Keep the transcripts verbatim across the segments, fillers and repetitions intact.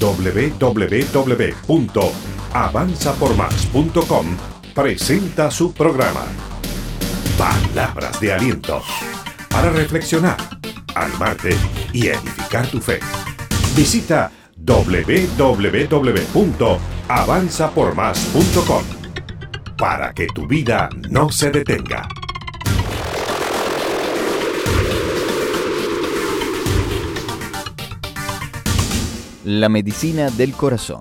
doble u doble u doble u punto avanza por más punto com presenta su programa Palabras de Aliento, para reflexionar, animarte y edificar tu fe. Visita doble u doble u doble u punto avanza por más punto com para que tu vida no se detenga. La medicina del corazón.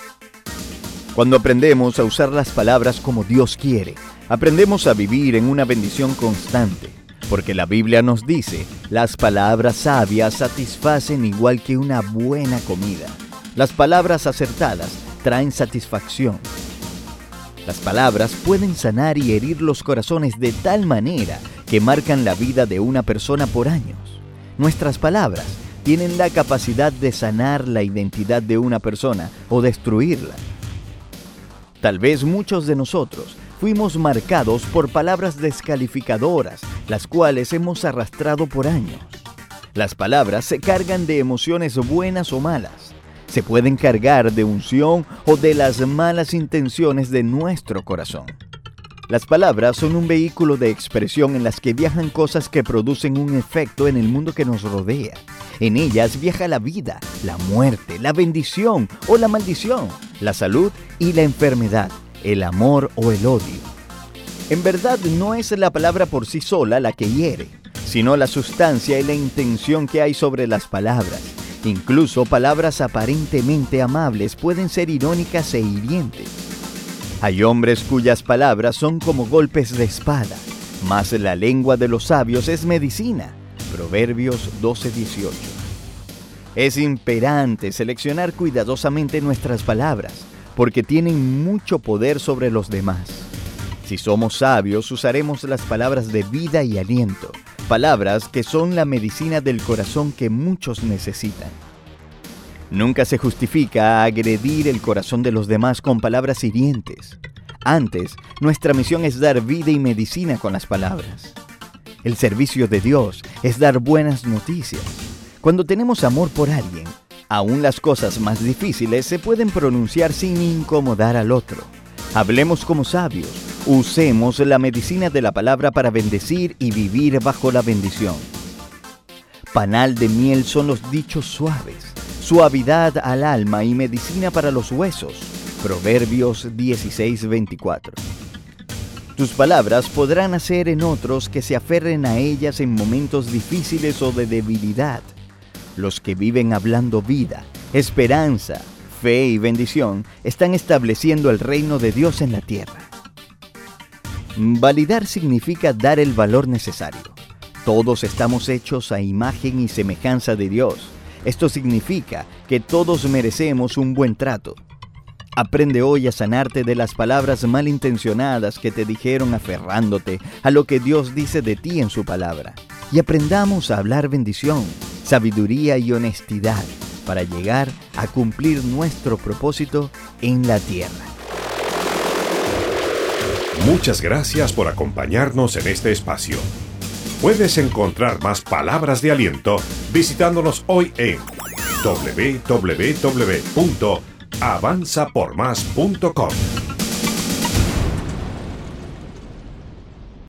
Cuando aprendemos a usar las palabras como Dios quiere, aprendemos a vivir en una bendición constante, porque la Biblia nos dice, las palabras sabias satisfacen igual que una buena comida. Las palabras acertadas traen satisfacción. Las palabras pueden sanar y herir los corazones de tal manera que marcan la vida de una persona por años. Nuestras palabras tienen la capacidad de sanar la identidad de una persona o destruirla. Tal vez muchos de nosotros fuimos marcados por palabras descalificadoras, las cuales hemos arrastrado por años. Las palabras se cargan de emociones buenas o malas. Se pueden cargar de unción o de las malas intenciones de nuestro corazón. Las palabras son un vehículo de expresión en las que viajan cosas que producen un efecto en el mundo que nos rodea. En ellas viaja la vida, la muerte, la bendición o la maldición, la salud y la enfermedad, el amor o el odio. En verdad no es la palabra por sí sola la que hiere, sino la sustancia y la intención que hay sobre las palabras. Incluso palabras aparentemente amables pueden ser irónicas e hirientes. Hay hombres cuyas palabras son como golpes de espada, mas la lengua de los sabios es medicina. Proverbios doce dieciocho. Es imperante seleccionar cuidadosamente nuestras palabras, porque tienen mucho poder sobre los demás. Si somos sabios, usaremos las palabras de vida y aliento, palabras que son la medicina del corazón que muchos necesitan. Nunca se justifica agredir el corazón de los demás con palabras hirientes. Antes, nuestra misión es dar vida y medicina con las palabras. El servicio de Dios es dar buenas noticias. Cuando tenemos amor por alguien, aún las cosas más difíciles se pueden pronunciar sin incomodar al otro. Hablemos como sabios, usemos la medicina de la palabra para bendecir y vivir bajo la bendición. Panal de miel son los dichos suaves, suavidad al alma y medicina para los huesos. Proverbios dieciséis veinticuatro. Tus palabras podrán hacer en otros que se aferren a ellas en momentos difíciles o de debilidad. Los que viven hablando vida, esperanza, fe y bendición están estableciendo el reino de Dios en la tierra. Validar significa dar el valor necesario. Todos estamos hechos a imagen y semejanza de Dios. Esto significa que todos merecemos un buen trato. Aprende hoy a sanarte de las palabras malintencionadas que te dijeron aferrándote a lo que Dios dice de ti en su palabra. Y aprendamos a hablar bendición, sabiduría y honestidad para llegar a cumplir nuestro propósito en la tierra. Muchas gracias por acompañarnos en este espacio. Puedes encontrar más palabras de aliento visitándonos hoy en doble u doble u doble u punto avanza por más punto com.